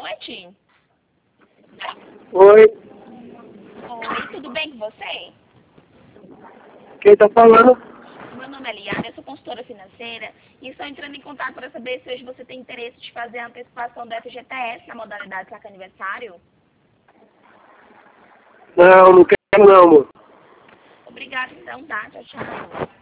noite. Oi, Oi, tudo bem com você? quem tá falando? Meu nome é Liana, eu sou consultora financeira e estou entrando em contato para saber se hoje você tem interesse de fazer a antecipação do FGTS na modalidade saca aniversário. Não, não quero não, amor. Obrigada então, tá? Tchau, tchau.